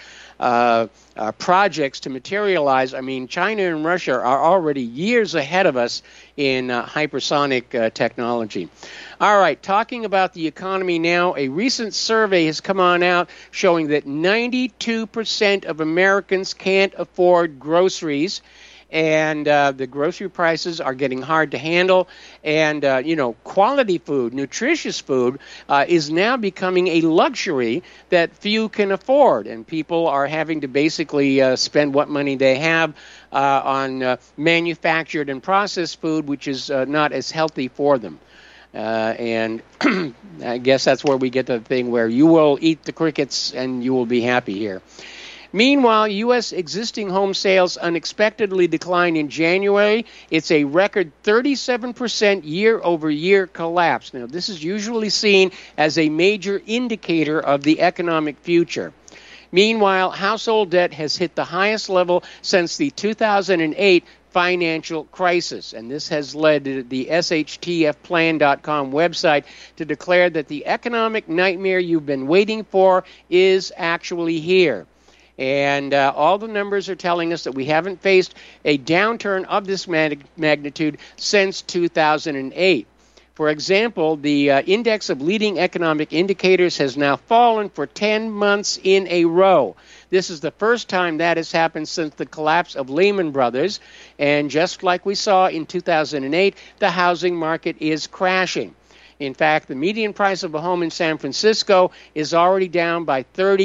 projects to materialize, I mean, China and Russia are already years ahead of us in hypersonic technology. All right, talking about the economy now, a recent survey has come on out showing that 92% of Americans can't afford groceries. And the grocery prices are getting hard to handle. And, quality food, nutritious food, is now becoming a luxury that few can afford. And people are having to basically spend what money they have on manufactured and processed food, which is not as healthy for them. And I guess that's where we get to the thing where you will eat the crickets and you will be happy here. Meanwhile, U.S. existing home sales unexpectedly declined in January. It's a record 37% year-over-year collapse. Now, this is usually seen as a major indicator of the economic future. Meanwhile, household debt has hit the highest level since the 2008 financial crisis, and this has led the SHTFplan.com website to declare that the economic nightmare you've been waiting for is actually here. And all the numbers are telling us that we haven't faced a downturn of this magnitude since 2008. For example, the index of leading economic indicators has now fallen for 10 months in a row. This is the first time that has happened since the collapse of Lehman Brothers. And just like we saw in 2008, the housing market is crashing. In fact, the median price of a home in San Francisco is already down by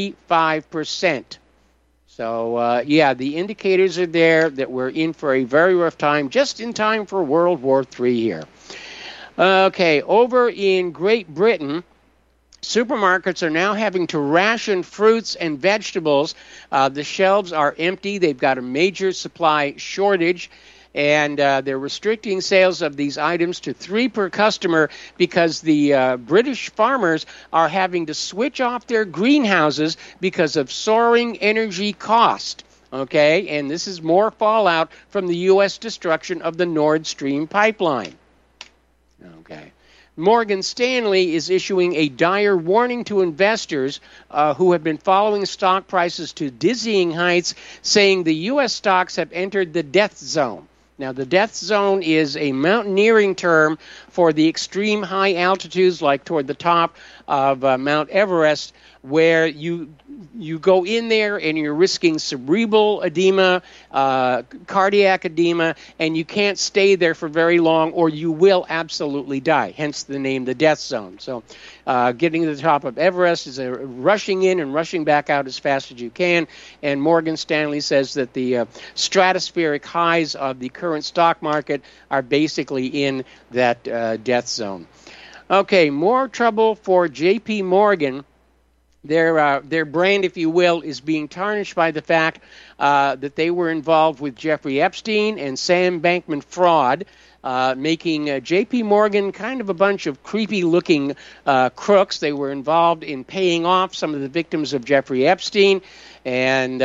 35%. So, the indicators are there that we're in for a very rough time, just in time for World War III here. Okay, over in Great Britain, supermarkets are now having to ration fruits and vegetables. The shelves are empty. They've got a major supply shortage. And they're restricting sales of these items to 3 per customer because the British farmers are having to switch off their greenhouses because of soaring energy cost. Okay, and this is more fallout from the U.S. destruction of the Nord Stream pipeline. Okay. Morgan Stanley is issuing a dire warning to investors who have been following stock prices to dizzying heights, saying the U.S. stocks have entered the death zone. Now, the death zone is a mountaineering term for the extreme high altitudes, like toward the top of Mount Everest, where you go in there and you're risking cerebral edema, cardiac edema, and you can't stay there for very long or you will absolutely die, hence the name the death zone. So getting to the top of Everest is a rushing in and rushing back out as fast as you can, and Morgan Stanley says that the stratospheric highs of the current stock market are basically in that death zone. Okay, more trouble for J.P. Morgan. Their brand, if you will, is being tarnished by the fact that they were involved with Jeffrey Epstein and Sam Bankman fraud, making J.P. Morgan kind of a bunch of creepy-looking crooks. They were involved in paying off some of the victims of Jeffrey Epstein, and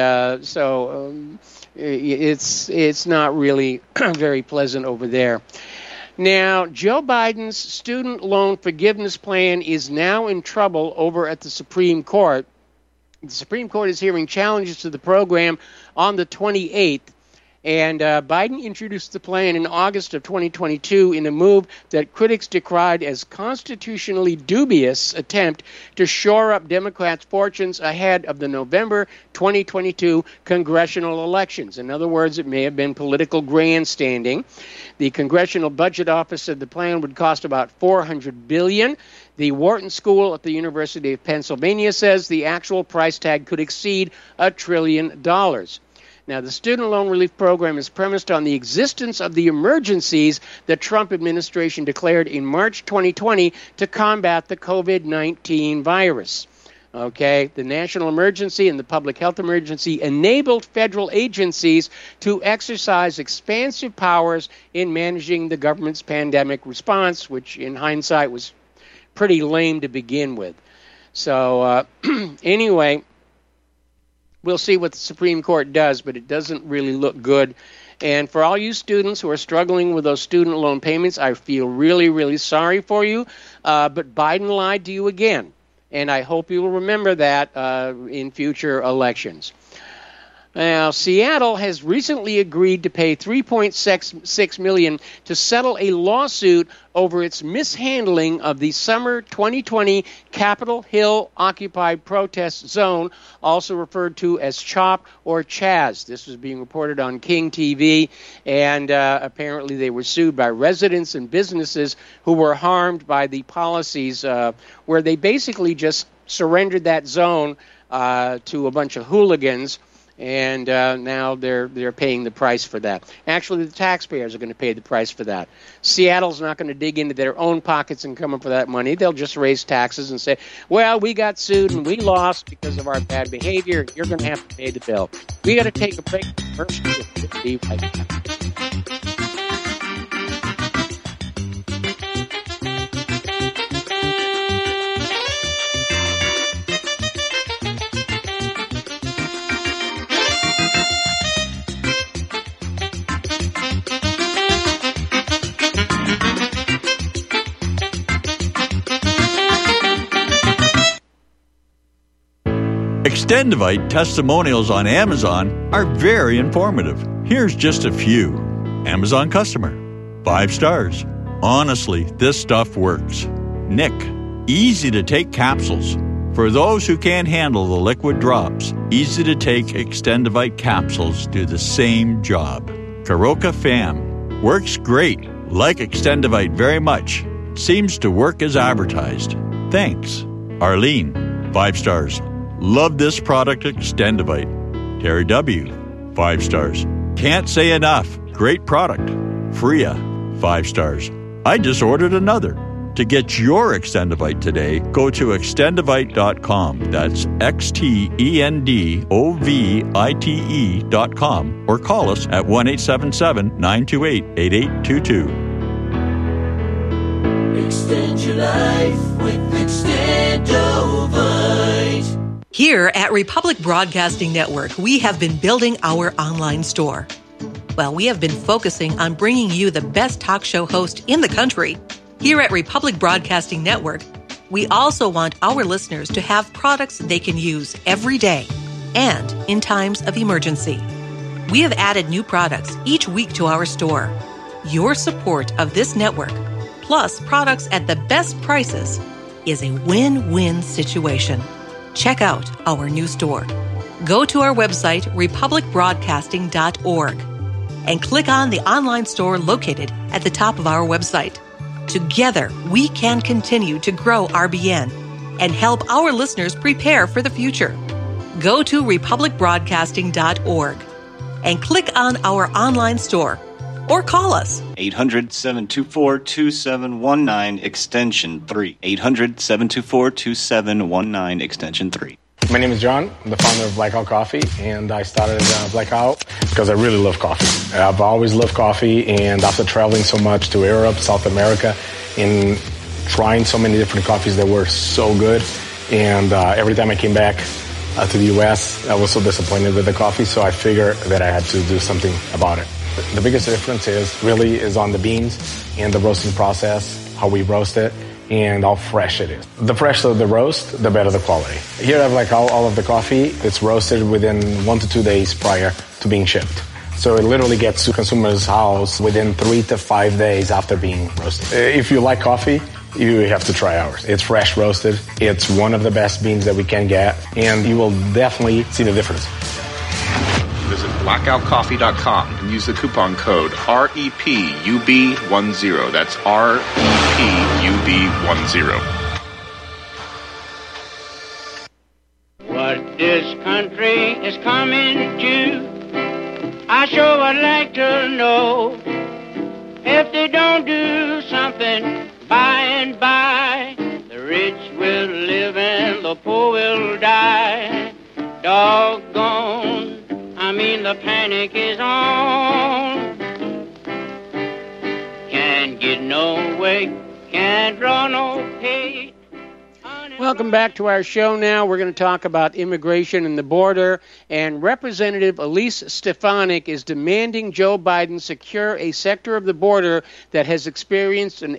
it's not really very pleasant over there. Now, Joe Biden's student loan forgiveness plan is now in trouble over at the Supreme Court. The Supreme Court is hearing challenges to the program on the 28th, and Biden introduced the plan in August of 2022 in a move that critics decried as constitutionally dubious attempt to shore up Democrats' fortunes ahead of the November 2022 congressional elections. In other words, it may have been political grandstanding. The Congressional Budget Office said the plan would cost about $400 billion. The Wharton School at the University of Pennsylvania says the actual price tag could exceed $1 trillion. Now, the student loan relief program is premised on the existence of the emergencies the Trump administration declared in March 2020 to combat the COVID-19 virus. Okay, the national emergency and the public health emergency enabled federal agencies to exercise expansive powers in managing the government's pandemic response, which in hindsight was pretty lame to begin with. So anyway, we'll see what the Supreme Court does, but it doesn't really look good. And for all you students who are struggling with those student loan payments, I feel really, really sorry for you. But Biden lied to you again. And I hope you will remember that in future elections. Now, Seattle has recently agreed to pay $3.6 million to settle a lawsuit over its mishandling of the summer 2020 Capitol Hill occupied protest zone, also referred to as CHOP or Chaz. This was being reported on King TV, and apparently they were sued by residents and businesses who were harmed by the policies where they basically just surrendered that zone to a bunch of hooligans. And now they're paying the price for that. Actually, the taxpayers are going to pay the price for that. Seattle's not going to dig into their own pockets and come up with that money. They'll just raise taxes and say, well, we got sued and we lost because of our bad behavior. You're going to have to pay the bill. We got to take a break. First, we'll be right back. Extendivite testimonials on Amazon are very informative. Here's just a few. Amazon customer. 5 stars. Honestly, this stuff works. Nick. Easy to take capsules. For those who can't handle the liquid drops, easy to take Extendivite capsules do the same job. Karoka Fam. Works great. Like Extendivite very much. Seems to work as advertised. Thanks. Arlene. 5 stars. Love this product, Extendivite. Terry W. 5 stars. Can't say enough. Great product. Freya. 5 stars. I just ordered another. To get your Extendivite today, go to extendivite.com. That's XTENDOVITE.com or call us at 1-877-928-8822. Extend your life with Extendovite. Here at Republic Broadcasting Network, we have been building our online store. Well, we have been focusing on bringing you the best talk show host in the country. Here at Republic Broadcasting Network, we also want our listeners to have products they can use every day and in times of emergency. We have added new products each week to our store. Your support of this network, plus products at the best prices, is a win-win situation. Check out our new store. Go to our website, republicbroadcasting.org, and click on the online store located at the top of our website. Together, we can continue to grow RBN and help our listeners prepare for the future. Go to republicbroadcasting.org and click on our online store or call us. 800-724-2719, extension 3. 800-724-2719, extension 3. My name is John. I'm the founder of Blackout Coffee, and I started Blackout because I really love coffee. I've always loved coffee, and after traveling so much to Europe, South America, and trying so many different coffees that were so good, and every time I came back to the U.S., I was so disappointed with the coffee, so I figured that I had to do something about it. The biggest difference is on the beans and the roasting process, how we roast it, and how fresh it is. The fresher the roast, the better the quality. Here I have all of the coffee. It's roasted within 1 to 2 days prior to being shipped. So it literally gets to consumer's house within 3 to 5 days after being roasted. If you like coffee, you have to try ours. It's fresh roasted. It's one of the best beans that we can get, and you will definitely see the difference. Visit blackoutcoffee.com and use the coupon code REPUB10. That's REPUB10. What this country is coming to, I sure would like to know. If they don't do something by and by, the rich will live and the poor will the panic is on. Can't get no way, can't draw no pay. Welcome back to our show now. We're going to talk about immigration and the border. And Representative Elise Stefanik is demanding Joe Biden secure a sector of the border that has experienced an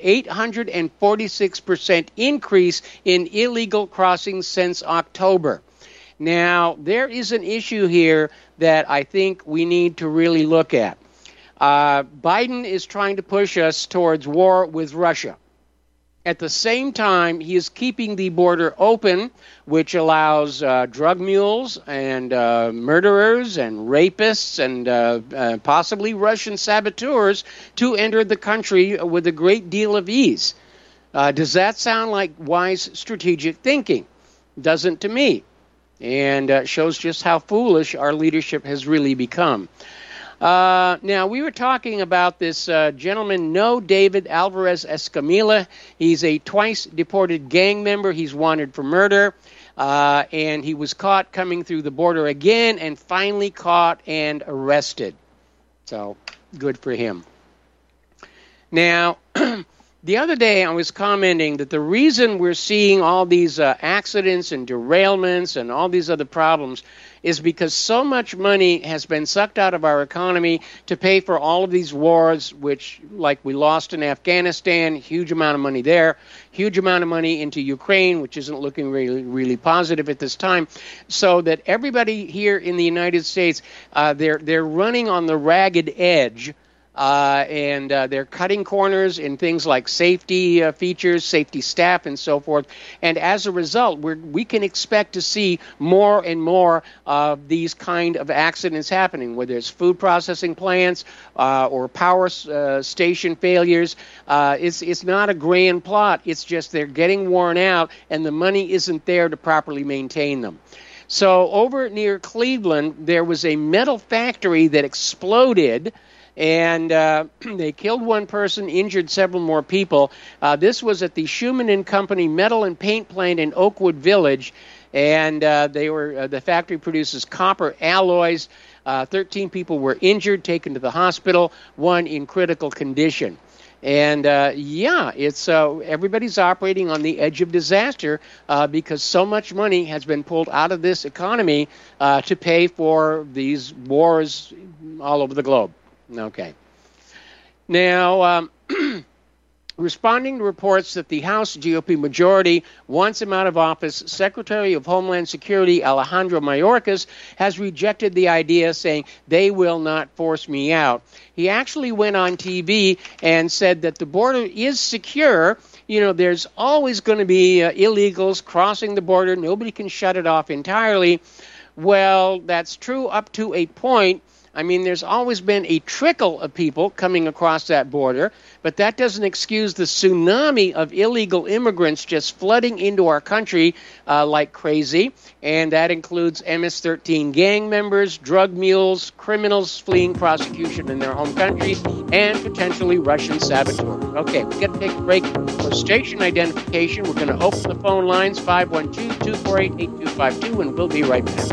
846% increase in illegal crossings since October. Now, there is an issue here that I think we need to really look at. Biden is trying to push us towards war with Russia. At the same time, he is keeping the border open, which allows drug mules and murderers and rapists and possibly Russian saboteurs to enter the country with a great deal of ease. Does that sound like wise strategic thinking? Doesn't to me. And shows just how foolish our leadership has really become. Now, we were talking about this gentleman, No David Alvarez Escamilla. He's a twice-deported gang member. He's wanted for murder, and he was caught coming through the border again and finally caught and arrested. So, good for him. Now, the other day I was commenting that the reason we're seeing all these accidents and derailments and all these other problems is because so much money has been sucked out of our economy to pay for all of these wars, which, like we lost in Afghanistan, huge amount of money there, huge amount of money into Ukraine, which isn't looking really, really positive at this time, so that everybody here in the United States, they're running on the ragged edge. And they're cutting corners in things like safety features, safety staff, and so forth. And as a result, we can expect to see more and more of these kind of accidents happening, whether it's food processing plants or power station failures. It's not a grand plot. It's just they're getting worn out, and the money isn't there to properly maintain them. So over near Cleveland, there was a metal factory that exploded, and they killed one person, injured several more people. This was at the Schumann & Company Metal and Paint Plant in Oakwood Village, and the factory produces copper alloys. 13 people were injured, taken to the hospital, one in critical condition. And it's everybody's operating on the edge of disaster because so much money has been pulled out of this economy to pay for these wars all over the globe. Okay. Now, responding to reports that the House GOP majority wants him out of office, Secretary of Homeland Security Alejandro Mayorkas has rejected the idea, saying they will not force me out. He actually went on TV and said that the border is secure. You know, there's always going to be illegals crossing the border. Nobody can shut it off entirely. Well, that's true up to a point. I mean, there's always been a trickle of people coming across that border, but that doesn't excuse the tsunami of illegal immigrants just flooding into our country like crazy, and that includes MS-13 gang members, drug mules, criminals fleeing prosecution in their home country, and potentially Russian saboteurs. Okay, we've got to take a break for station identification. We're going to open the phone lines, 512-248-8252, and we'll be right back.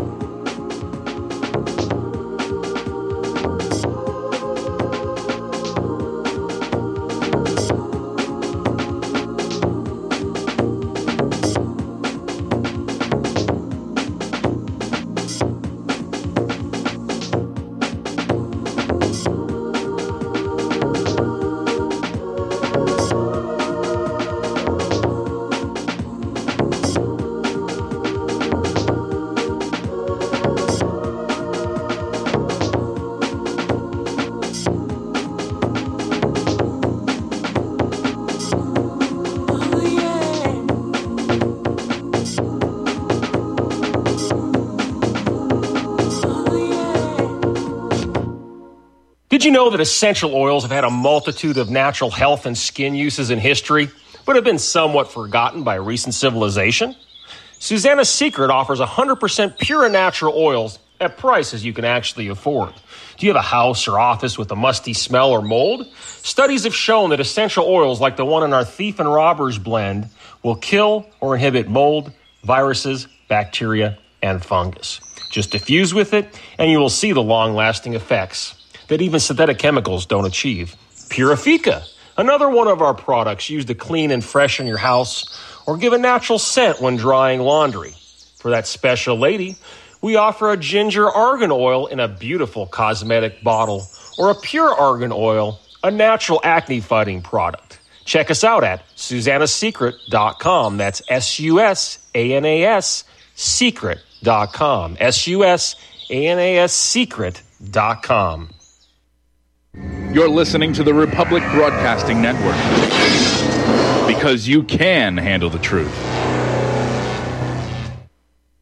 Did you know that essential oils have had a multitude of natural health and skin uses in history, but have been somewhat forgotten by recent civilization? Susanna's Secret offers 100% pure and natural oils at prices you can actually afford. Do you have a house or office with a musty smell or mold? Studies have shown that essential oils like the one in our Thief and Robbers blend will kill or inhibit mold, viruses, bacteria, and fungus. Just diffuse with it, and you will see the long-lasting effects that even synthetic chemicals don't achieve. Purifica, another one of our products used to clean and freshen your house or give a natural scent when drying laundry. For that special lady, we offer a ginger argan oil in a beautiful cosmetic bottle or a pure argan oil, a natural acne-fighting product. Check us out at SusannaSecret.com. That's SUSANAS Secret.com. SUSANAS Secret.com. You're listening to the Republic Broadcasting Network. Because you can handle the truth.